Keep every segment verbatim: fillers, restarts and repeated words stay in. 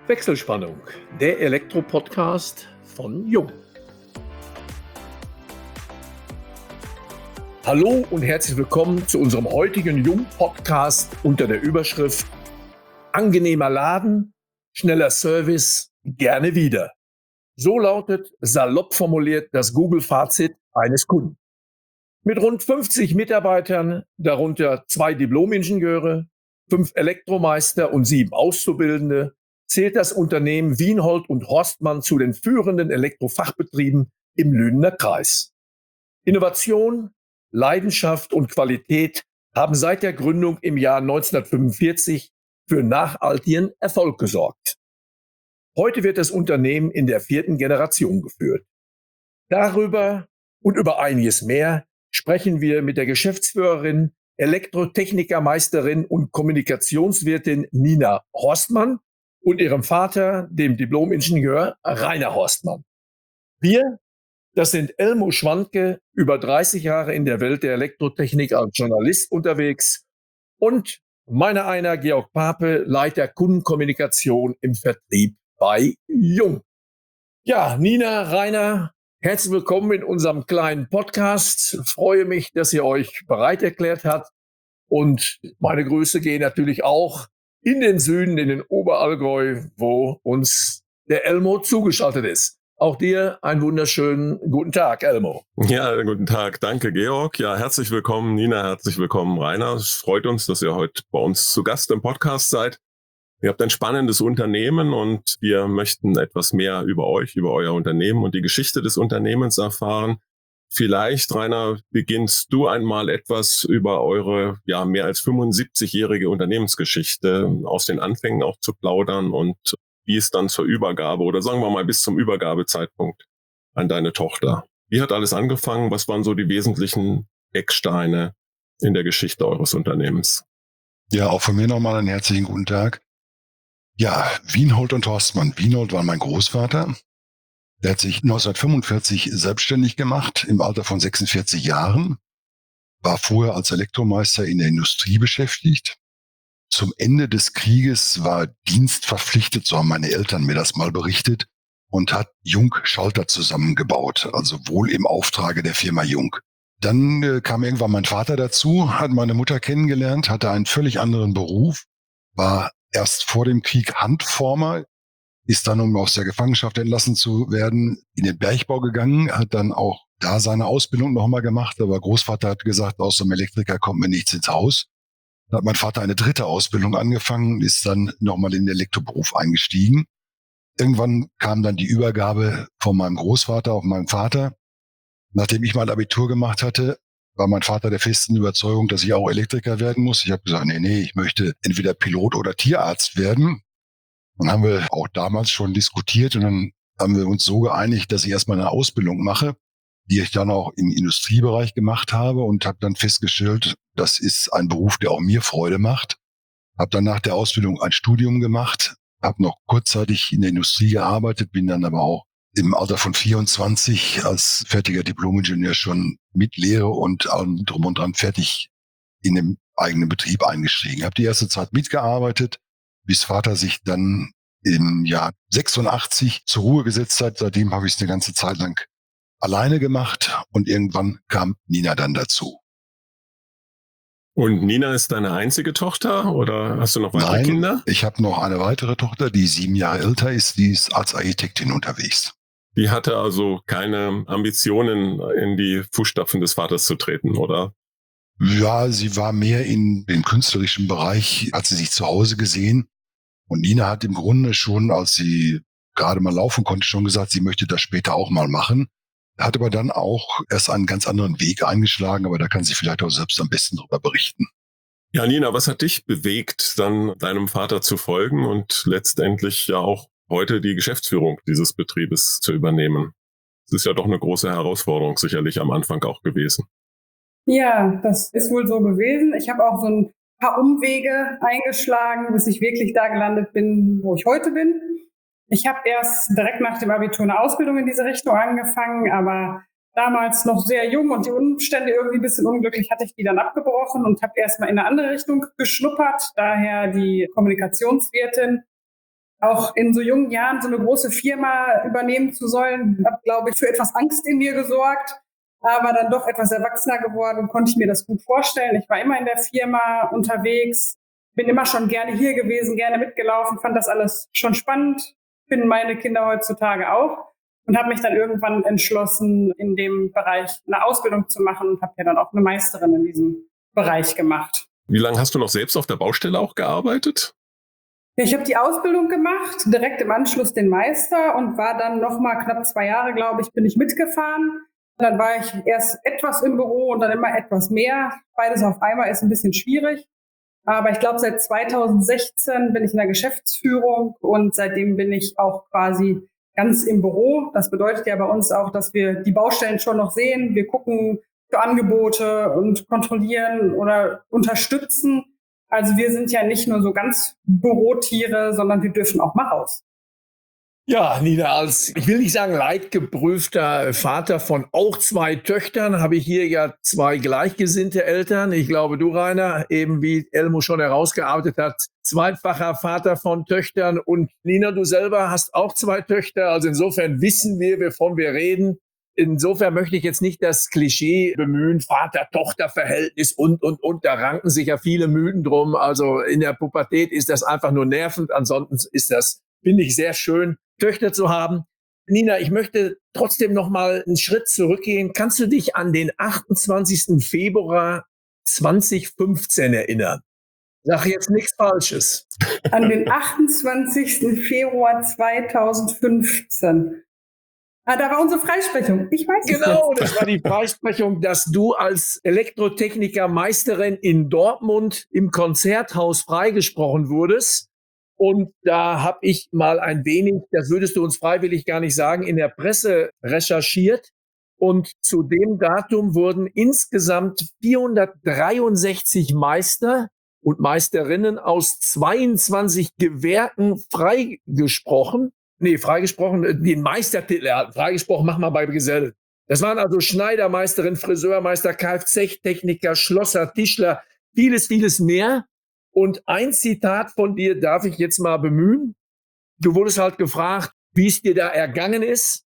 Wechselspannung, der Elektro-Podcast von Jung. Hallo und herzlich willkommen zu unserem heutigen Jung-Podcast unter der Überschrift Angenehmer Laden, schneller Service, gerne wieder. So lautet salopp formuliert das Google-Fazit eines Kunden. Mit rund fünfzig Mitarbeitern, darunter zwei Diplom-Ingenieure, fünf Elektromeister und sieben Auszubildende, zählt das Unternehmen Wienhold und Horstmann zu den führenden Elektrofachbetrieben im Lünener Kreis. Innovation, Leidenschaft und Qualität haben seit der Gründung im Jahr neunzehnhundertfünfundvierzig für nachhaltigen Erfolg gesorgt. Heute wird das Unternehmen in der vierten Generation geführt. Darüber und über einiges mehr sprechen wir mit der Geschäftsführerin, Elektrotechnikermeisterin und Kommunikationswirtin Nina Horstmann und ihrem Vater, dem Diplom-Ingenieur Rainer Horstmann. Wir, das sind Elmo Schwanke, über dreißig Jahre in der Welt der Elektrotechnik als Journalist unterwegs, und meiner einer, Georg Pape, Leiter Kundenkommunikation im Vertrieb bei Jung. Ja, Nina, Rainer, herzlich willkommen in unserem kleinen Podcast. Ich freue mich, dass ihr euch bereit erklärt habt. Und meine Grüße gehen natürlich auch in den Süden, in den Oberallgäu, wo uns der Elmo zugeschaltet ist. Auch dir einen wunderschönen guten Tag, Elmo. Ja, guten Tag. Danke, Georg. Ja, herzlich willkommen, Nina. Herzlich willkommen, Rainer. Es freut uns, dass ihr heute bei uns zu Gast im Podcast seid. Ihr habt ein spannendes Unternehmen und wir möchten etwas mehr über euch, über euer Unternehmen und die Geschichte des Unternehmens erfahren. Vielleicht, Rainer, beginnst du einmal etwas über eure ja mehr als fünfundsiebzigjährige Unternehmensgeschichte aus den Anfängen auch zu plaudern und wie es dann zur Übergabe oder sagen wir mal bis zum Übergabezeitpunkt an deine Tochter. Wie hat alles angefangen? Was waren so die wesentlichen Ecksteine in der Geschichte eures Unternehmens? Ja, auch von mir nochmal einen herzlichen guten Tag. Ja, Wienhold und Horstmann. Wienhold war mein Großvater. Der hat sich neunzehnhundertfünfundvierzig selbstständig gemacht, im Alter von sechsundvierzig Jahren, war vorher als Elektromeister in der Industrie beschäftigt. Zum Ende des Krieges war dienstverpflichtet, so haben meine Eltern mir das mal berichtet, und hat Jung Schalter zusammengebaut, also wohl im Auftrage der Firma Jung. Dann äh, kam irgendwann mein Vater dazu, hat meine Mutter kennengelernt, hatte einen völlig anderen Beruf, war erst vor dem Krieg Handformer, ist dann, um aus der Gefangenschaft entlassen zu werden, in den Bergbau gegangen, hat dann auch da seine Ausbildung nochmal gemacht. Aber Großvater hat gesagt, aus dem Elektriker kommt mir nichts ins Haus. Dann hat mein Vater eine dritte Ausbildung angefangen, ist dann nochmal in den Elektroberuf eingestiegen. Irgendwann kam dann die Übergabe von meinem Großvater auf meinen Vater. Nachdem ich mal Abitur gemacht hatte, war mein Vater der festen Überzeugung, dass ich auch Elektriker werden muss. Ich habe gesagt, nee, nee, ich möchte entweder Pilot oder Tierarzt werden. Dann haben wir auch damals schon diskutiert und dann haben wir uns so geeinigt, dass ich erstmal eine Ausbildung mache, die ich dann auch im Industriebereich gemacht habe und habe dann festgestellt, das ist ein Beruf, der auch mir Freude macht. Habe dann nach der Ausbildung ein Studium gemacht, habe noch kurzzeitig in der Industrie gearbeitet, bin dann aber auch im Alter von vierundzwanzig als fertiger Diplom-Ingenieur schon mit Lehre und allem drum und dran fertig in dem eigenen Betrieb eingestiegen. Habe die erste Zeit mitgearbeitet, bis Vater sich dann im Jahr sechsundachtzig zur Ruhe gesetzt hat. Seitdem habe ich es eine ganze Zeit lang alleine gemacht und irgendwann kam Nina dann dazu. Und Nina ist deine einzige Tochter oder hast du noch weitere Nein, Kinder? Ich habe noch eine weitere Tochter, die sieben Jahre älter ist, die ist als Architektin unterwegs. Die hatte also keine Ambitionen, in die Fußstapfen des Vaters zu treten, oder? Ja, sie war mehr in dem künstlerischen Bereich, hat sie sich zu Hause gesehen. Und Nina hat im Grunde schon, als sie gerade mal laufen konnte, schon gesagt, sie möchte das später auch mal machen. Hat aber dann auch erst einen ganz anderen Weg eingeschlagen, aber da kann sie vielleicht auch selbst am besten drüber berichten. Ja, Nina, was hat dich bewegt, dann deinem Vater zu folgen und letztendlich ja auch heute die Geschäftsführung dieses Betriebes zu übernehmen? Das ist ja doch eine große Herausforderung sicherlich am Anfang auch gewesen. Ja, das ist wohl so gewesen. Ich habe auch so ein paar Umwege eingeschlagen, bis ich wirklich da gelandet bin, wo ich heute bin. Ich habe erst direkt nach dem Abitur eine Ausbildung in diese Richtung angefangen, aber damals noch sehr jung und die Umstände irgendwie ein bisschen unglücklich, hatte ich die dann abgebrochen und habe erstmal in eine andere Richtung geschnuppert, daher die Kommunikationswirtin. auch in so jungen Jahren so eine große Firma übernehmen zu sollen, hat, glaube ich, für etwas Angst in mir gesorgt, aber dann doch etwas erwachsener geworden und konnte ich mir das gut vorstellen. Ich war immer in der Firma unterwegs, bin immer schon gerne hier gewesen, gerne mitgelaufen, fand das alles schon spannend, finden meine Kinder heutzutage auch und habe mich dann irgendwann entschlossen, in dem Bereich eine Ausbildung zu machen und habe ja dann auch eine Meisterin in diesem Bereich gemacht. Wie lange hast du noch selbst auf der Baustelle auch gearbeitet? Ja, ich habe die Ausbildung gemacht, direkt im Anschluss den Meister und war dann noch mal knapp zwei Jahre, glaube ich, bin ich mitgefahren. Und dann war ich erst etwas im Büro und dann immer etwas mehr. Beides auf einmal ist ein bisschen schwierig. Aber ich glaube, seit zweitausendsechzehn bin ich in der Geschäftsführung und seitdem bin ich auch quasi ganz im Büro. Das bedeutet ja bei uns auch, dass wir die Baustellen schon noch sehen. Wir gucken für Angebote und kontrollieren oder unterstützen. Also wir sind ja nicht nur so ganz Bürotiere, sondern wir dürfen auch mal raus. Ja, Nina, als, ich will nicht sagen leidgeprüfter Vater von auch zwei Töchtern, habe ich hier ja zwei gleichgesinnte Eltern. Ich glaube, du, Rainer, eben wie Elmo schon herausgearbeitet hat, zweifacher Vater von Töchtern. Und Nina, du selber hast auch zwei Töchter. Also insofern wissen wir, wovon wir reden. Insofern möchte ich jetzt nicht das Klischee bemühen, Vater-Tochter-Verhältnis und, und, und. Da ranken sich ja viele Mythen drum. Also in der Pubertät ist das einfach nur nervend. Ansonsten ist das, finde ich, sehr schön, Töchter zu haben. Nina, ich möchte trotzdem noch mal einen Schritt zurückgehen. Kannst du dich an den achtundzwanzigsten Februar zweitausendfünfzehn erinnern? Sag jetzt nichts Falsches. An den achtundzwanzigsten Februar zweitausendfünfzehn. Ah, da war unsere Freisprechung. Ich weiß es Genau, jetzt. das war die Freisprechung, dass du als Elektrotechniker-Meisterin in Dortmund im Konzerthaus freigesprochen wurdest. Und da habe ich mal ein wenig, das würdest du uns freiwillig gar nicht sagen, in der Presse recherchiert. Und zu dem Datum wurden insgesamt vierhundertdreiundsechzig Meister und Meisterinnen aus zweiundzwanzig Gewerken freigesprochen. Nee, freigesprochen, den Meistertitel erhalten. Freigesprochen, mach mal bei Gesellen. Das waren also Schneidermeisterin, Friseurmeister, Kfz-Techniker, Schlosser, Tischler, vieles, vieles mehr. Und ein Zitat von dir darf ich jetzt mal bemühen. Du wurdest halt gefragt, wie es dir da ergangen ist.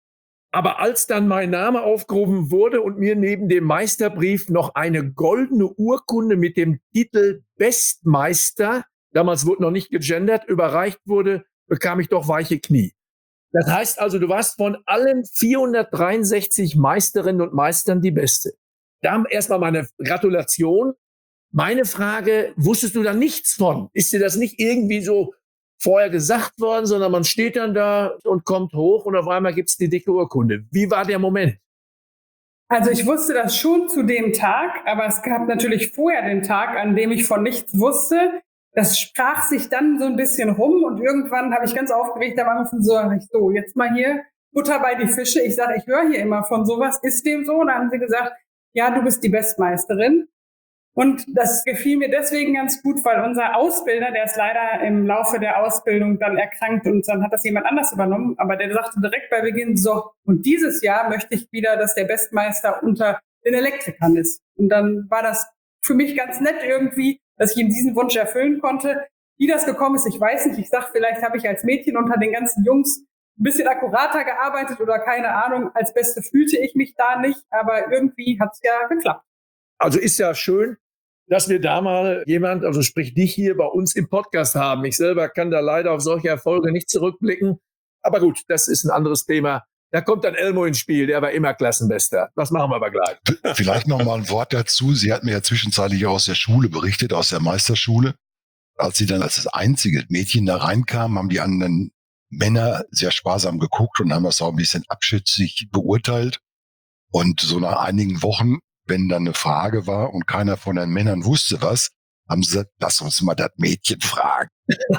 Aber als dann mein Name aufgerufen wurde und mir neben dem Meisterbrief noch eine goldene Urkunde mit dem Titel Bestmeister, damals wurde noch nicht gegendert, überreicht wurde, bekam ich doch weiche Knie. Das heißt also, du warst von allen vierhundertdreiundsechzig Meisterinnen und Meistern die Beste. Da erstmal meine Gratulation. Meine Frage, wusstest du da nichts von? Ist dir das nicht irgendwie so vorher gesagt worden, sondern man steht dann da und kommt hoch und auf einmal gibt es die dicke Urkunde. Wie war der Moment? Also ich wusste das schon zu dem Tag, aber es gab natürlich vorher den Tag, an dem ich von nichts wusste. Das sprach sich dann so ein bisschen rum und irgendwann habe ich ganz aufgeregt am Anfang so, so, jetzt mal hier Butter bei die Fische. Ich sage, ich höre hier immer von sowas. Ist dem so? Und dann haben sie gesagt, ja, du bist die Bestmeisterin. Und das gefiel mir deswegen ganz gut, weil unser Ausbilder, der ist leider im Laufe der Ausbildung dann erkrankt und dann hat das jemand anders übernommen, aber der sagte direkt bei Beginn, so, und dieses Jahr möchte ich wieder, dass der Bestmeister unter den Elektrikern ist. Und dann war das für mich ganz nett irgendwie, dass ich ihm diesen Wunsch erfüllen konnte. Wie das gekommen ist, ich weiß nicht. Ich sag, vielleicht habe ich als Mädchen unter den ganzen Jungs ein bisschen akkurater gearbeitet oder keine Ahnung. Als Beste fühlte ich mich da nicht, aber irgendwie hat es ja geklappt. Also ist ja schön, dass wir da mal jemand, also sprich dich hier bei uns im Podcast haben. Ich selber kann da leider auf solche Erfolge nicht zurückblicken. Aber gut, das ist ein anderes Thema. Da kommt dann Elmo ins Spiel, der war immer Klassenbester. Das machen wir aber gleich. Vielleicht noch mal ein Wort dazu. Sie hat mir ja zwischenzeitlich aus der Schule berichtet, aus der Meisterschule. Als sie dann als das einzige Mädchen da reinkam, haben die anderen Männer sehr sparsam geguckt und haben das auch ein bisschen abschätzig beurteilt. Und so nach einigen Wochen, wenn dann eine Frage war und keiner von den Männern wusste was, haben sie gesagt, lass uns mal das Mädchen fragen.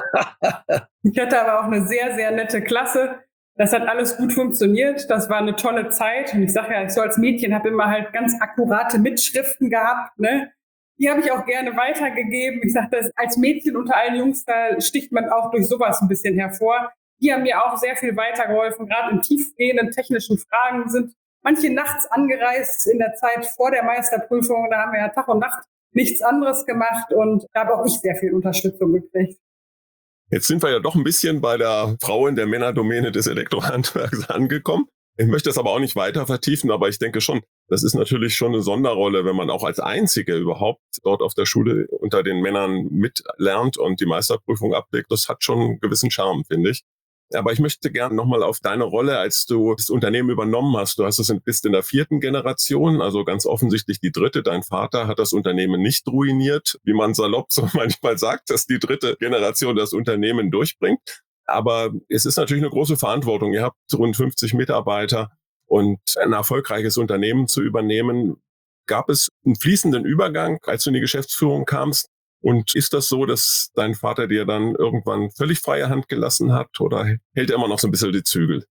Ich hatte aber auch eine sehr, sehr nette Klasse. Das hat alles gut funktioniert. Das war eine tolle Zeit. Und ich sage ja, ich so als Mädchen habe immer halt ganz akkurate Mitschriften gehabt, ne? Die habe ich auch gerne weitergegeben. Ich sage, das als Mädchen unter allen Jungs, da sticht man auch durch sowas ein bisschen hervor. Die haben mir auch sehr viel weitergeholfen. Gerade in tiefgehenden technischen Fragen sind manche nachts angereist in der Zeit vor der Meisterprüfung. Da haben wir ja Tag und Nacht nichts anderes gemacht. Und da habe auch ich sehr viel Unterstützung gekriegt. Jetzt sind wir ja doch ein bisschen bei der Frau in der Männerdomäne des Elektrohandwerks angekommen. Ich möchte das aber auch nicht weiter vertiefen, aber ich denke schon, das ist natürlich schon eine Sonderrolle, wenn man auch als Einzige überhaupt dort auf der Schule unter den Männern mitlernt und die Meisterprüfung ablegt. Das hat schon einen gewissen Charme, finde ich. Aber ich möchte gerne nochmal auf deine Rolle, als du das Unternehmen übernommen hast. Du hast es bist in der vierten Generation, also ganz offensichtlich die dritte. Dein Vater hat das Unternehmen nicht ruiniert, wie man salopp so manchmal sagt, dass die dritte Generation das Unternehmen durchbringt. Aber es ist natürlich eine große Verantwortung. Ihr habt rund fünfzig Mitarbeiter und ein erfolgreiches Unternehmen zu übernehmen. Gab es einen fließenden Übergang, als du in die Geschäftsführung kamst? Und ist das so, dass dein Vater dir dann irgendwann völlig freie Hand gelassen hat oder hält er immer noch so ein bisschen die Zügel?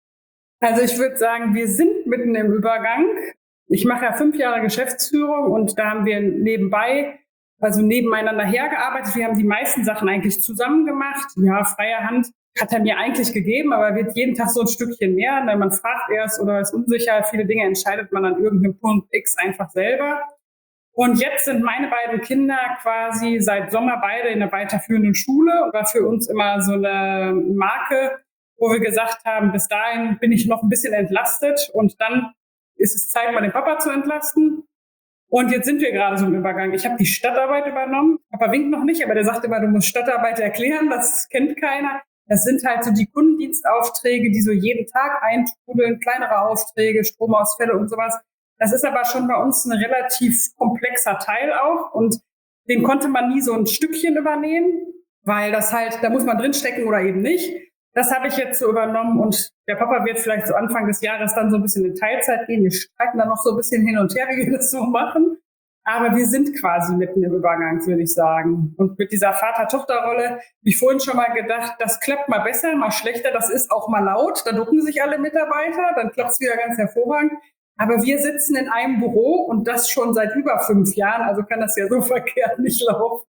Also ich würde sagen, wir sind mitten im Übergang. Ich mache ja fünf Jahre Geschäftsführung und da haben wir nebenbei, also nebeneinander hergearbeitet. Wir haben die meisten Sachen eigentlich zusammen gemacht. Ja, freie Hand hat er mir eigentlich gegeben, aber wird jeden Tag so ein Stückchen mehr. Weil man fragt erst oder ist unsicher. Viele Dinge entscheidet man an irgendeinem Punkt X einfach selber. Und jetzt sind meine beiden Kinder quasi seit Sommer beide in der weiterführenden Schule. War für uns immer so eine Marke, wo wir gesagt haben, bis dahin bin ich noch ein bisschen entlastet und dann ist es Zeit, mal den Papa zu entlasten. Und jetzt sind wir gerade so im Übergang. Ich habe die Stadtarbeit übernommen. Papa winkt noch nicht, aber der sagt immer, du musst Stadtarbeit erklären. Das kennt keiner. Das sind halt so die Kundendienstaufträge, die so jeden Tag eintrudeln, kleinere Aufträge, Stromausfälle und sowas. Das ist aber schon bei uns ein relativ komplexer Teil auch und den konnte man nie so ein Stückchen übernehmen, weil das halt, da muss man drinstecken oder eben nicht. Das habe ich jetzt so übernommen und der Papa wird vielleicht so Anfang des Jahres dann so ein bisschen in Teilzeit gehen. Wir streiten dann noch so ein bisschen hin und her, wie wir das so machen. Aber wir sind quasi mitten im Übergang, würde ich sagen. Und mit dieser Vater-Tochter-Rolle habe ich vorhin schon mal gedacht, das klappt mal besser, mal schlechter. Das ist auch mal laut, da ducken sich alle Mitarbeiter, dann klappt es wieder ganz hervorragend. Aber wir sitzen in einem Büro und das schon seit über fünf Jahren. Also kann das ja so verkehrt nicht laufen.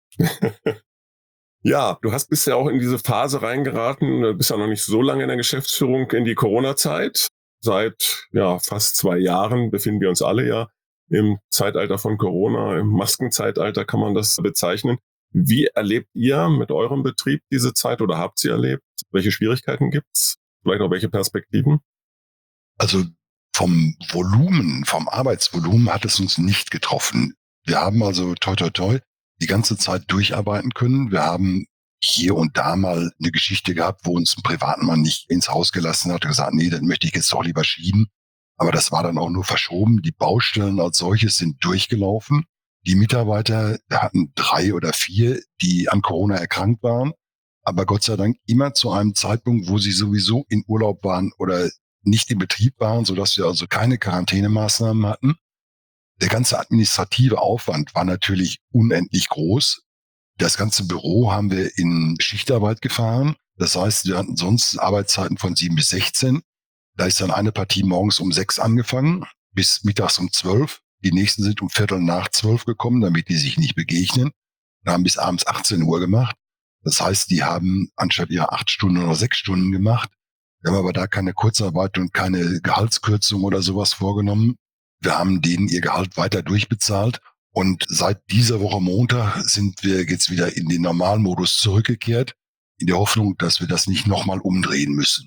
Ja, du hast bisher auch in diese Phase reingeraten, du bist ja noch nicht so lange in der Geschäftsführung, in die Corona-Zeit. Seit ja fast zwei Jahren befinden wir uns alle ja im Zeitalter von Corona, im Maskenzeitalter kann man das bezeichnen. Wie erlebt ihr mit eurem Betrieb diese Zeit oder habt sie erlebt? Welche Schwierigkeiten gibt's? Vielleicht auch welche Perspektiven? Also vom Volumen, vom Arbeitsvolumen hat es uns nicht getroffen. Wir haben also toi toi toi die ganze Zeit durcharbeiten können. Wir haben hier und da mal eine Geschichte gehabt, wo uns ein Privatmann nicht ins Haus gelassen hat und gesagt, nee, das möchte ich jetzt doch lieber schieben. Aber das war dann auch nur verschoben. Die Baustellen als solches sind durchgelaufen. Die Mitarbeiter hatten drei oder vier, die an Corona erkrankt waren. Aber Gott sei Dank immer zu einem Zeitpunkt, wo sie sowieso in Urlaub waren oder nicht im Betrieb waren, sodass wir also keine Quarantänemaßnahmen hatten. Der ganze administrative Aufwand war natürlich unendlich groß. Das ganze Büro haben wir in Schichtarbeit gefahren. Das heißt, wir hatten sonst Arbeitszeiten von sieben bis sechzehn. Da ist dann eine Partie morgens um sechs angefangen, bis mittags um zwölf. Die nächsten sind um Viertel nach zwölf gekommen, damit die sich nicht begegnen. Und haben bis abends achtzehn Uhr gemacht. Das heißt, die haben anstatt ihrer acht Stunden oder sechs Stunden gemacht. Wir haben aber da keine Kurzarbeit und keine Gehaltskürzung oder sowas vorgenommen. Wir haben denen ihr Gehalt weiter durchbezahlt. Und seit dieser Woche Montag sind wir jetzt wieder in den Normalmodus zurückgekehrt, in der Hoffnung, dass wir das nicht nochmal umdrehen müssen.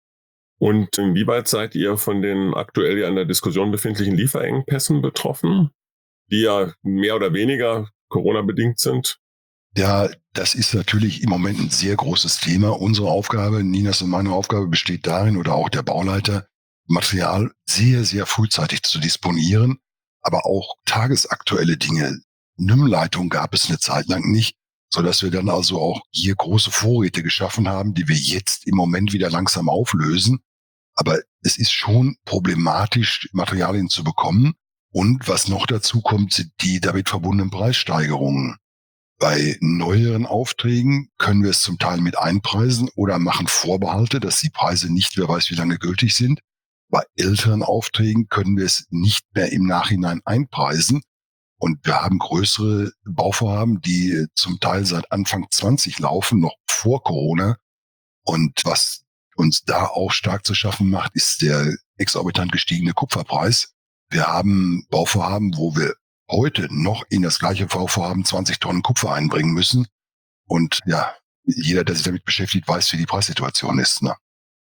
Und inwieweit seid ihr von den aktuell ja in der Diskussion befindlichen Lieferengpässen betroffen, die ja mehr oder weniger Corona-bedingt sind? Ja, das ist natürlich im Moment ein sehr großes Thema. Unsere Aufgabe, Ninas und meine Aufgabe besteht darin, oder auch der Bauleiter, Material sehr, sehr frühzeitig zu disponieren, aber auch tagesaktuelle Dinge. N I M-Leitung gab es eine Zeit lang nicht, sodass wir dann also auch hier große Vorräte geschaffen haben, die wir jetzt im Moment wieder langsam auflösen. Aber es ist schon problematisch, Materialien zu bekommen. Und was noch dazu kommt, sind die damit verbundenen Preissteigerungen. Bei neueren Aufträgen können wir es zum Teil mit einpreisen oder machen Vorbehalte, dass die Preise nicht, wer weiß wie lange gültig sind. Bei älteren Aufträgen können wir es nicht mehr im Nachhinein einpreisen. Und wir haben größere Bauvorhaben, die zum Teil seit Anfang zwanzig laufen, noch vor Corona. Und was uns da auch stark zu schaffen macht, ist der exorbitant gestiegene Kupferpreis. Wir haben Bauvorhaben, wo wir heute noch in das gleiche Bauvorhaben zwanzig Tonnen Kupfer einbringen müssen. Und ja, jeder, der sich damit beschäftigt, weiß, wie die Preissituation ist. Ne?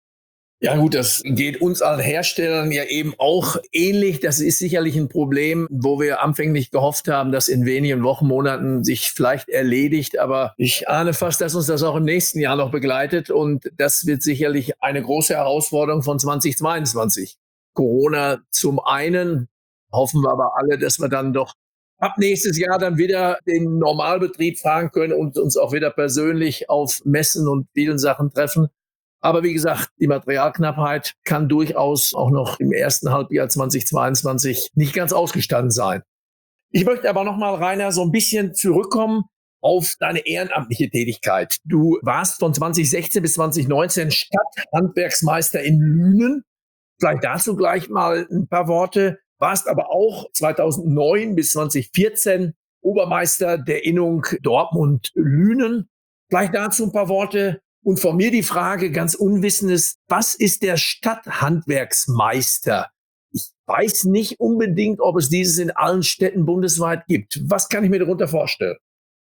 Ja gut, das geht uns als Herstellern ja eben auch ähnlich. Das ist sicherlich ein Problem, wo wir anfänglich gehofft haben, dass in wenigen Wochen, Monaten sich vielleicht erledigt. Aber ich ahne fast, dass uns das auch im nächsten Jahr noch begleitet. Und das wird sicherlich eine große Herausforderung von zweitausendzweiundzwanzig. Corona zum einen, hoffen wir aber alle, dass wir dann doch ab nächstes Jahr dann wieder den Normalbetrieb fahren können und uns auch wieder persönlich auf Messen und vielen Sachen treffen. Aber wie gesagt, die Materialknappheit kann durchaus auch noch im ersten Halbjahr zweitausendzweiundzwanzig nicht ganz ausgestanden sein. Ich möchte aber nochmal, Rainer, so ein bisschen zurückkommen auf deine ehrenamtliche Tätigkeit. Du warst von zweitausendsechzehn bis zweitausendneunzehn Stadthandwerksmeister in Lünen. Vielleicht dazu gleich mal ein paar Worte. Warst aber auch zweitausendneun bis zweitausendvierzehn Obermeister der Innung Dortmund-Lünen. Vielleicht dazu ein paar Worte. Und von mir die Frage, ganz Unwissendes, was ist der Stadthandwerksmeister? Ich weiß nicht unbedingt, ob es dieses in allen Städten bundesweit gibt. Was kann ich mir darunter vorstellen?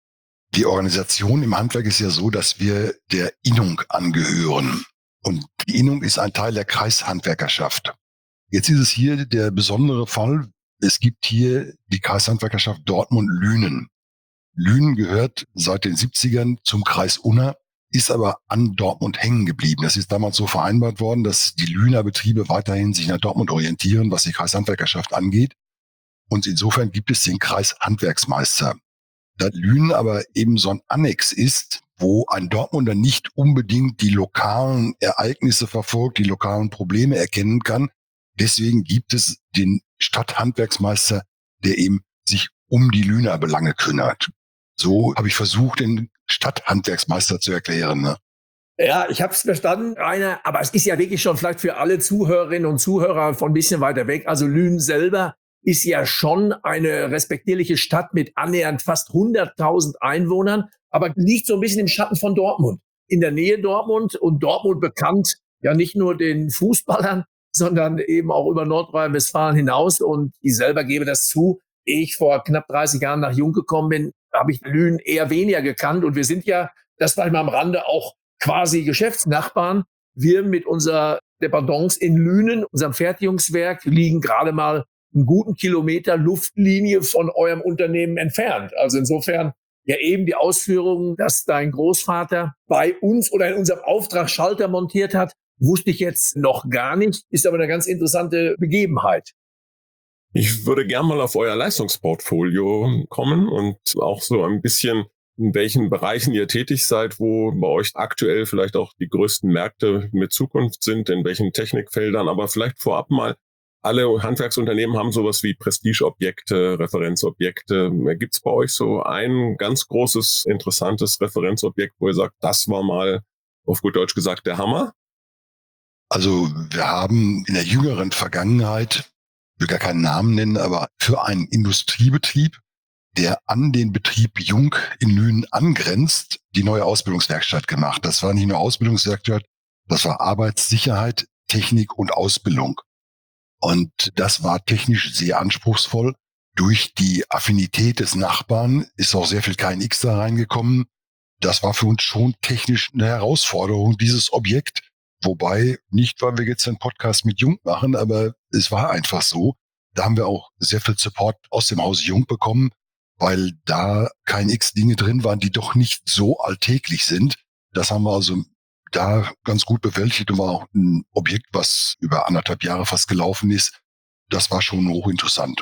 Die Organisation im Handwerk ist ja so, dass wir der Innung angehören. Und die Innung ist ein Teil der Kreishandwerkerschaft. Jetzt ist es hier der besondere Fall. Es gibt hier die Kreishandwerkerschaft Dortmund-Lünen. Lünen gehört seit den siebzigern zum Kreis Unna, ist aber an Dortmund hängen geblieben. Das ist damals so vereinbart worden, dass die Lüner Betriebe weiterhin sich nach Dortmund orientieren, was die Kreishandwerkerschaft angeht. Und insofern gibt es den Kreishandwerksmeister. Da Lünen aber eben so ein Annex ist, wo ein Dortmunder nicht unbedingt die lokalen Ereignisse verfolgt, die lokalen Probleme erkennen kann. Deswegen gibt es den Stadthandwerksmeister, der eben sich um die Lüner Belange kümmert. So habe ich versucht, den Stadthandwerksmeister zu erklären. Ne? Ja, ich habe es verstanden, Rainer, aber es ist ja wirklich schon vielleicht für alle Zuhörerinnen und Zuhörer von ein bisschen weiter weg. Also Lünen selber ist ja schon eine respektierliche Stadt mit annähernd fast hunderttausend Einwohnern, aber liegt so ein bisschen im Schatten von Dortmund. In der Nähe Dortmund und Dortmund bekannt ja nicht nur den Fußballern, sondern eben auch über Nordrhein-Westfalen hinaus. Und ich selber gebe das zu, ehe ich vor knapp dreißig Jahren nach Jung gekommen bin, habe ich Lünen eher weniger gekannt. Und wir sind ja, das vielleicht mal am Rande, auch quasi Geschäftsnachbarn. Wir mit unserer Dependance in Lünen, unserem Fertigungswerk, liegen gerade mal einen guten Kilometer Luftlinie von eurem Unternehmen entfernt. Also insofern ja eben die Ausführungen, dass dein Großvater bei uns oder in unserem Auftrag Schalter montiert hat, wusste ich jetzt noch gar nicht, ist aber eine ganz interessante Begebenheit. Ich würde gerne mal auf euer Leistungsportfolio kommen und auch so ein bisschen, in welchen Bereichen ihr tätig seid, wo bei euch aktuell vielleicht auch die größten Märkte mit Zukunft sind, in welchen Technikfeldern, aber vielleicht vorab mal, alle Handwerksunternehmen haben sowas wie Prestigeobjekte, Referenzobjekte. Gibt es bei euch so ein ganz großes, interessantes Referenzobjekt, wo ihr sagt, das war mal, auf gut Deutsch gesagt, der Hammer? Also wir haben in der jüngeren Vergangenheit, ich will gar keinen Namen nennen, aber für einen Industriebetrieb, der an den Betrieb Jung in Lünen angrenzt, die neue Ausbildungswerkstatt gemacht. Das war nicht nur Ausbildungswerkstatt, das war Arbeitssicherheit, Technik und Ausbildung. Und das war technisch sehr anspruchsvoll. Durch die Affinität des Nachbarn ist auch sehr viel K N X da reingekommen. Das war für uns schon technisch eine Herausforderung, dieses Objekt. Wobei, nicht weil wir jetzt einen Podcast mit Jung machen, aber es war einfach so. Da haben wir auch sehr viel Support aus dem Haus Jung bekommen, weil da K N X-Dinge drin waren, die doch nicht so alltäglich sind. Das haben wir also da ganz gut bewältigt und war auch ein Objekt, was über anderthalb Jahre fast gelaufen ist. Das war schon hochinteressant.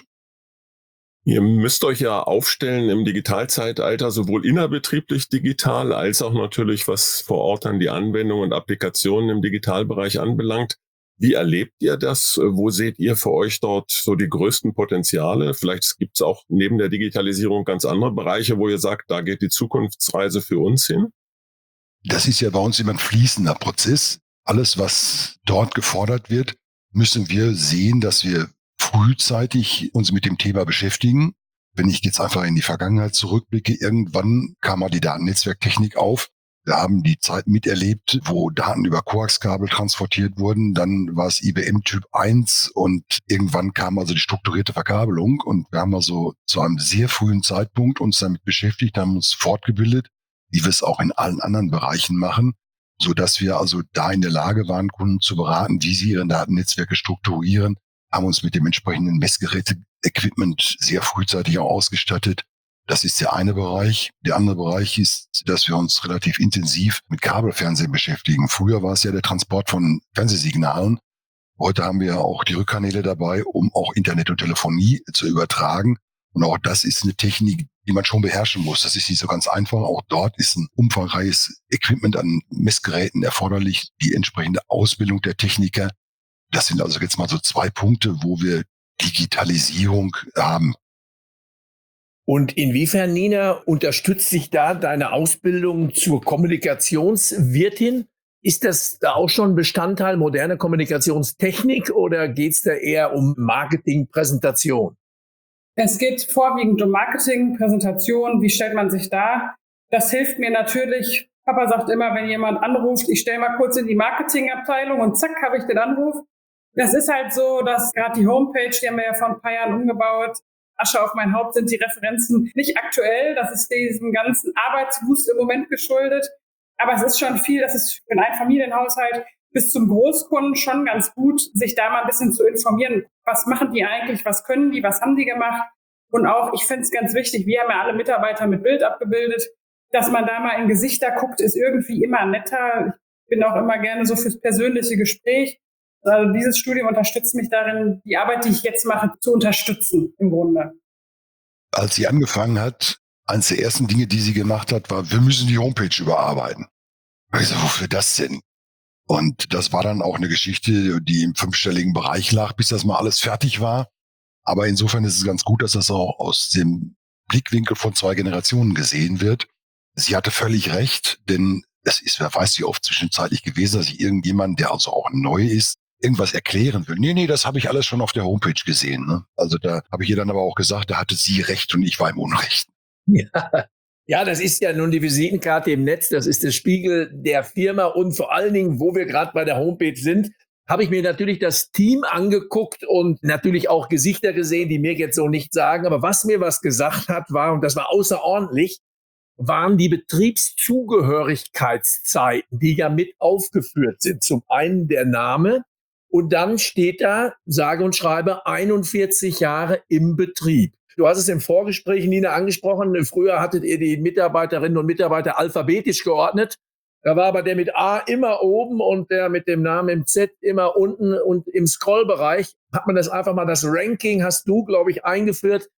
Ihr müsst euch ja aufstellen im Digitalzeitalter, sowohl innerbetrieblich digital, als auch natürlich, was vor Ort dann die Anwendungen und Applikationen im Digitalbereich anbelangt. Wie erlebt ihr das? Wo seht ihr für euch dort so die größten Potenziale? Vielleicht gibt es auch neben der Digitalisierung ganz andere Bereiche, wo ihr sagt, da geht die Zukunftsreise für uns hin? Das ist ja bei uns immer ein fließender Prozess. Alles, was dort gefordert wird, müssen wir sehen, dass wir frühzeitig uns mit dem Thema beschäftigen. Wenn ich jetzt einfach in die Vergangenheit zurückblicke, irgendwann kam mal die Datennetzwerktechnik auf. Wir haben die Zeit miterlebt, wo Daten über Koaxkabel transportiert wurden. Dann war es I B M Typ eins und irgendwann kam also die strukturierte Verkabelung. Und wir haben also zu einem sehr frühen Zeitpunkt uns damit beschäftigt, haben uns fortgebildet. wie wir es auch in allen anderen Bereichen machen, so dass wir also da in der Lage waren, Kunden zu beraten, wie sie ihre Datennetzwerke strukturieren, haben uns mit dem entsprechenden Messgeräte-Equipment sehr frühzeitig auch ausgestattet. Das ist der eine Bereich. Der andere Bereich ist, dass wir uns relativ intensiv mit Kabelfernsehen beschäftigen. Früher war es ja der Transport von Fernsehsignalen. Heute haben wir auch die Rückkanäle dabei, um auch Internet und Telefonie zu übertragen. Und auch das ist eine Technik, die man schon beherrschen muss. Das ist nicht so ganz einfach. Auch dort ist ein umfangreiches Equipment an Messgeräten erforderlich, die entsprechende Ausbildung der Techniker. Das sind also jetzt mal so zwei Punkte, wo wir Digitalisierung haben. Und inwiefern, Nina, unterstützt sich da deine Ausbildung zur Kommunikationswirtin? Ist das da auch schon Bestandteil moderner Kommunikationstechnik oder geht es da eher um Marketing, Präsentation? Es geht vorwiegend um Marketing, Präsentation. Wie stellt man sich dar? Das hilft mir natürlich. Papa sagt immer, wenn jemand anruft, ich stelle mal kurz in die Marketingabteilung und zack, habe ich den Anruf. Das ist halt so, dass gerade die Homepage, die haben wir ja vor ein paar Jahren umgebaut, Asche auf mein Haupt, sind die Referenzen nicht aktuell. Das ist diesem ganzen Arbeitswust im Moment geschuldet. Aber es ist schon viel, das ist für einen Familienhaushalt bis zum Großkunden schon ganz gut, sich da mal ein bisschen zu informieren. Was machen die eigentlich? Was können die? Was haben die gemacht? Und auch, ich finde es ganz wichtig, wir haben ja alle Mitarbeiter mit Bild abgebildet, dass man da mal in Gesichter guckt, ist irgendwie immer netter. Ich bin auch immer gerne so fürs persönliche Gespräch. Also dieses Studium unterstützt mich darin, die Arbeit, die ich jetzt mache, zu unterstützen im Grunde. Als sie angefangen hat, eines der ersten Dinge, die sie gemacht hat, war, wir müssen die Homepage überarbeiten. Ich so, wofür das denn? Und das war dann auch eine Geschichte, die im fünfstelligen Bereich lag, bis das mal alles fertig war. Aber insofern ist es ganz gut, dass das auch aus dem Blickwinkel von zwei Generationen gesehen wird. Sie hatte völlig recht, denn es ist, wer weiß wie oft zwischenzeitlich gewesen, dass ich irgendjemand, der also auch neu ist, irgendwas erklären will. Nee, nee, das habe ich alles schon auf der Homepage gesehen. Ne? Also da habe ich ihr dann aber auch gesagt, da hatte sie recht und ich war im Unrecht. Ja. Ja, das ist ja nun die Visitenkarte im Netz, das ist der Spiegel der Firma und vor allen Dingen, wo wir gerade bei der Homepage sind, habe ich mir natürlich das Team angeguckt und natürlich auch Gesichter gesehen, die mir jetzt so nicht sagen, aber was mir was gesagt hat war, und das war außerordentlich, waren die Betriebszugehörigkeitszeiten, die ja mit aufgeführt sind. Zum einen der Name und dann steht da, sage und schreibe, einundvierzig Jahre im Betrieb. Du hast es im Vorgespräch, Nina, angesprochen. Früher hattet ihr die Mitarbeiterinnen und Mitarbeiter alphabetisch geordnet. Da war aber der mit A immer oben und der mit dem Namen im Z immer unten. Und im Scrollbereich hat man das einfach mal, das Ranking hast du, glaube ich, eingeführt,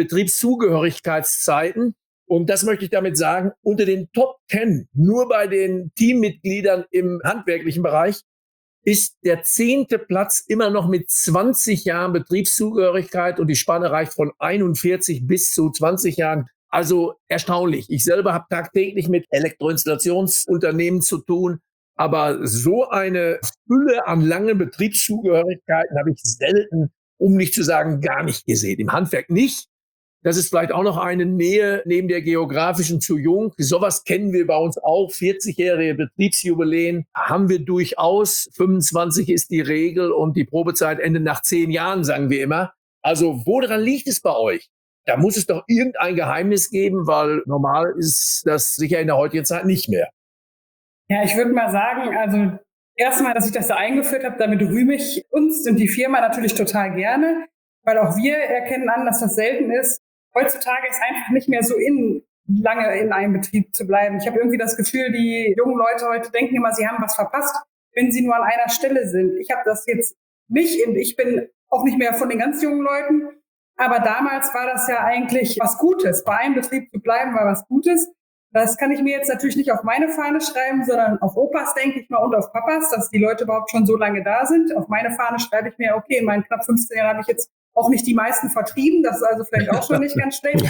Betriebszugehörigkeitszeiten. Und das möchte ich damit sagen, unter den Top Ten, nur bei den Teammitgliedern im handwerklichen Bereich, ist der zehnte Platz immer noch mit zwanzig Jahren Betriebszugehörigkeit und die Spanne reicht von einundvierzig bis zu zwanzig Jahren. Also erstaunlich. Ich selber habe tagtäglich mit Elektroinstallationsunternehmen zu tun, aber so eine Fülle an langen Betriebszugehörigkeiten habe ich selten, um nicht zu sagen, gar nicht gesehen. Im Handwerk nicht. Das ist vielleicht auch noch eine Nähe neben der geografischen zu Jung. Sowas kennen wir bei uns auch. vierzigjährige Betriebsjubiläen haben wir durchaus. fünfundzwanzig ist die Regel und die Probezeit endet nach zehn Jahren, sagen wir immer. Also woran liegt es bei euch? Da muss es doch irgendein Geheimnis geben, weil normal ist das sicher in der heutigen Zeit nicht mehr. Ja, ich würde mal sagen, also erstmal, dass ich das da eingeführt habe, damit rühme ich uns und die Firma natürlich total gerne, weil auch wir erkennen an, dass das selten ist. Heutzutage ist einfach nicht mehr so in, lange in einem Betrieb zu bleiben. Ich habe irgendwie das Gefühl, die jungen Leute heute denken immer, sie haben was verpasst, wenn sie nur an einer Stelle sind. Ich habe das jetzt nicht, ich bin auch nicht mehr von den ganz jungen Leuten, aber damals war das ja eigentlich was Gutes. Bei einem Betrieb zu bleiben war was Gutes. Das kann ich mir jetzt natürlich nicht auf meine Fahne schreiben, sondern auf Opas, denke ich mal, und auf Papas, dass die Leute überhaupt schon so lange da sind. Auf meine Fahne schreibe ich mir, okay, in meinen knapp fünfzehn Jahren habe ich jetzt auch nicht die meisten vertrieben. Das ist also vielleicht auch schon nicht ganz schlecht.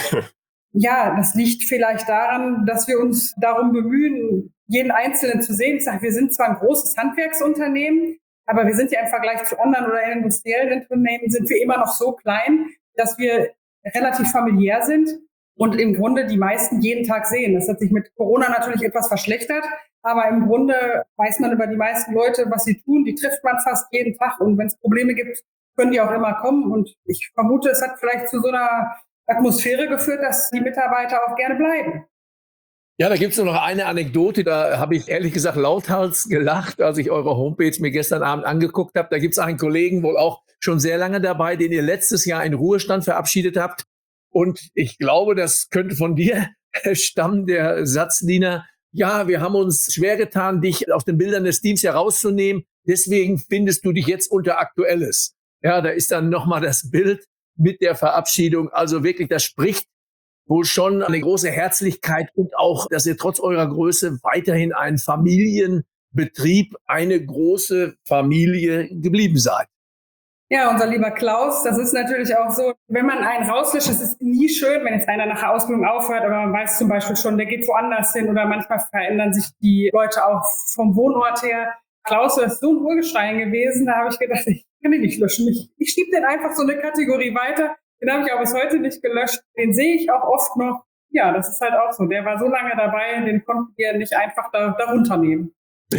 Ja, das liegt vielleicht daran, dass wir uns darum bemühen, jeden Einzelnen zu sehen. Ich sage, wir sind zwar ein großes Handwerksunternehmen, aber wir sind ja im Vergleich zu anderen oder industriellen Unternehmen sind wir immer noch so klein, dass wir relativ familiär sind und im Grunde die meisten jeden Tag sehen. Das hat sich mit Corona natürlich etwas verschlechtert, aber im Grunde weiß man über die meisten Leute, was sie tun. Die trifft man fast jeden Tag und wenn es Probleme gibt, können die auch immer kommen. Und ich vermute, es hat vielleicht zu so einer Atmosphäre geführt, dass die Mitarbeiter auch gerne bleiben. Ja, da gibt's nur noch eine Anekdote, da habe ich ehrlich gesagt lauthals gelacht, als ich eure Homepage mir gestern Abend angeguckt habe. Da gibt's einen Kollegen, wohl auch schon sehr lange dabei, den ihr letztes Jahr in Ruhestand verabschiedet habt. Und ich glaube, das könnte von dir stammen, der Satz, Nina, ja, wir haben uns schwer getan, dich aus den Bildern des Teams herauszunehmen. Deswegen findest du dich jetzt unter Aktuelles. Ja, da ist dann nochmal das Bild mit der Verabschiedung. Also wirklich, das spricht wohl schon eine große Herzlichkeit und auch, dass ihr trotz eurer Größe weiterhin ein Familienbetrieb, eine große Familie geblieben seid. Ja, unser lieber Klaus, das ist natürlich auch so, wenn man einen rauslöscht, es ist nie schön, wenn jetzt einer nach der Ausbildung aufhört, aber man weiß zum Beispiel schon, der geht woanders hin oder manchmal verändern sich die Leute auch vom Wohnort her. Klaus, das ist so ein Urgestein gewesen, da habe ich gedacht, ich kann den nicht löschen. Ich, ich schiebe den einfach so eine Kategorie weiter. Den habe ich auch bis heute nicht gelöscht. Den sehe ich auch oft noch. Ja, das ist halt auch so. Der war so lange dabei, den konnten wir nicht einfach da, da runternehmen.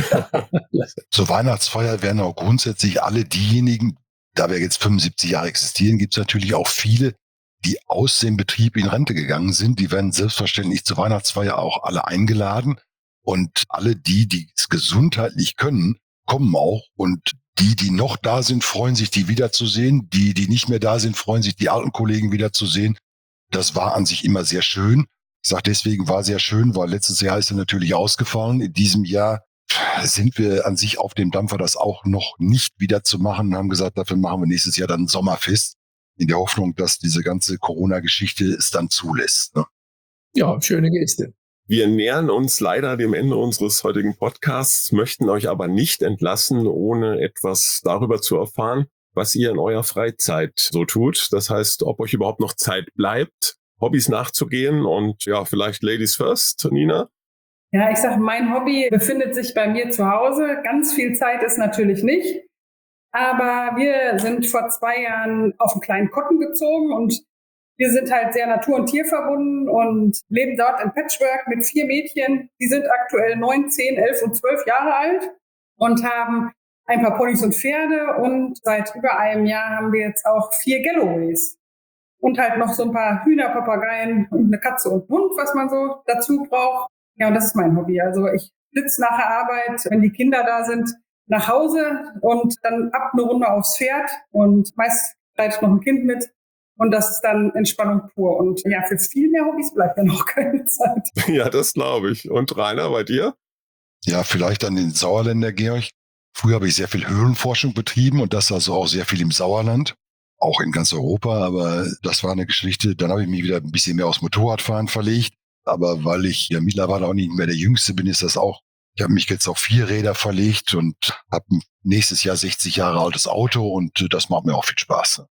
Zur Weihnachtsfeier werden auch grundsätzlich alle diejenigen, da wir jetzt fünfundsiebzig Jahre existieren, gibt es natürlich auch viele, die aus dem Betrieb in Rente gegangen sind. Die werden selbstverständlich zur Weihnachtsfeier auch alle eingeladen. Und alle die, die es gesundheitlich können, kommen auch. Und die, die noch da sind, freuen sich, die wiederzusehen. Die, die nicht mehr da sind, freuen sich, die alten Kollegen wiederzusehen. Das war an sich immer sehr schön. Ich sage deswegen war sehr schön, weil letztes Jahr ist er natürlich ausgefallen. In diesem Jahr sind wir an sich auf dem Dampfer, das auch noch nicht wieder zu machen und haben gesagt, dafür machen wir nächstes Jahr dann ein Sommerfest, in der Hoffnung, dass diese ganze Corona-Geschichte es dann zulässt. Ne? Ja, schöne Geste. Wir nähern uns leider dem Ende unseres heutigen Podcasts, möchten euch aber nicht entlassen, ohne etwas darüber zu erfahren, was ihr in eurer Freizeit so tut. Das heißt, ob euch überhaupt noch Zeit bleibt, Hobbys nachzugehen und ja, vielleicht Ladies first, Nina? Ja, ich sag, mein Hobby befindet sich bei mir zu Hause. Ganz viel Zeit ist natürlich nicht. Aber wir sind vor zwei Jahren auf einen kleinen Kotten gezogen und wir sind halt sehr natur- und tierverbunden und leben dort im Patchwork mit vier Mädchen. Die sind aktuell neun, zehn, elf und zwölf Jahre alt und haben ein paar Ponys und Pferde. Und seit über einem Jahr haben wir jetzt auch vier Galloways. Und halt noch so ein paar Hühner, Papageien und eine Katze und Hund, was man so dazu braucht. Ja, und das ist mein Hobby. Also ich sitze nach der Arbeit, wenn die Kinder da sind, nach Hause und dann ab eine Runde aufs Pferd und meist gleich noch ein Kind mit. Und das ist dann Entspannung pur. Und ja, für viel mehr Hobbys bleibt ja noch keine Zeit. Ja, das glaube ich. Und Rainer, bei dir? Ja, vielleicht an den Sauerländer, Georg. Früher habe ich sehr viel Höhlenforschung betrieben und das also auch sehr viel im Sauerland, auch in ganz Europa. Aber das war eine Geschichte. Dann habe ich mich wieder ein bisschen mehr aufs Motorradfahren verlegt. Aber weil ich ja mittlerweile auch nicht mehr der Jüngste bin, ist das auch, ich habe mich jetzt auf vier Räder verlegt und habe nächstes Jahr sechzig Jahre altes Auto und das macht mir auch viel Spaß.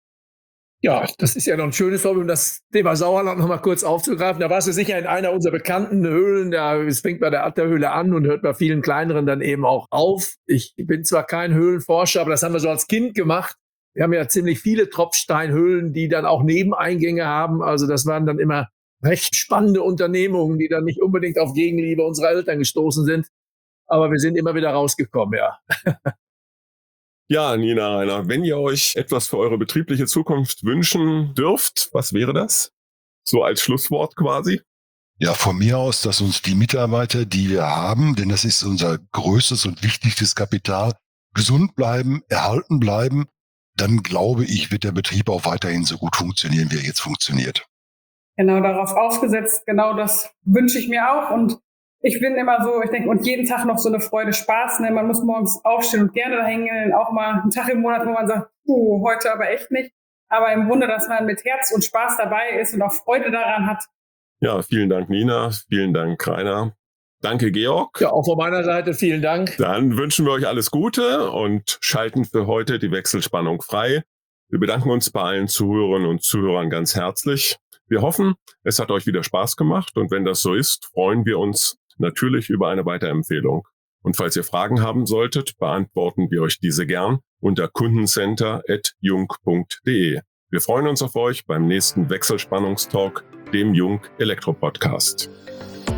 Ja, das ist ja noch ein schönes Hobby, um das Thema Sauerland noch mal kurz aufzugreifen. Da warst du sicher in einer unserer bekannten Höhlen. Da, es fängt bei der Atterhöhle an und hört bei vielen kleineren dann eben auch auf. Ich bin zwar kein Höhlenforscher, aber das haben wir so als Kind gemacht. Wir haben ja ziemlich viele Tropfsteinhöhlen, die dann auch Nebeneingänge haben. Also das waren dann immer recht spannende Unternehmungen, die dann nicht unbedingt auf Gegenliebe unserer Eltern gestoßen sind. Aber wir sind immer wieder rausgekommen, ja. Ja, Nina, Rainer, wenn ihr euch etwas für eure betriebliche Zukunft wünschen dürft, was wäre das? So als Schlusswort quasi. Ja, von mir aus, dass uns die Mitarbeiter, die wir haben, denn das ist unser größtes und wichtigstes Kapital, gesund bleiben, erhalten bleiben, dann glaube ich, wird der Betrieb auch weiterhin so gut funktionieren, wie er jetzt funktioniert. Genau darauf aufgesetzt, genau das wünsche ich mir auch. Und ich bin immer so, ich denke, und jeden Tag noch so eine Freude, Spaß. Ne? Man muss morgens aufstehen und gerne dahin gehen. Auch mal einen Tag im Monat, wo man sagt, oh, heute aber echt nicht. Aber im Grunde, dass man mit Herz und Spaß dabei ist und auch Freude daran hat. Ja, vielen Dank, Nina. Vielen Dank, Rainer. Danke, Georg. Ja, auch von meiner Seite vielen Dank. Dann wünschen wir euch alles Gute und schalten für heute die Wechselspannung frei. Wir bedanken uns bei allen Zuhörerinnen und Zuhörern ganz herzlich. Wir hoffen, es hat euch wieder Spaß gemacht und wenn das so ist, freuen wir uns natürlich über eine Weiterempfehlung. Und falls ihr Fragen haben solltet, beantworten wir euch diese gern unter kundencenter at jung punkt de. Wir freuen uns auf euch beim nächsten Wechselspannungstalk, dem Jung Elektro Podcast.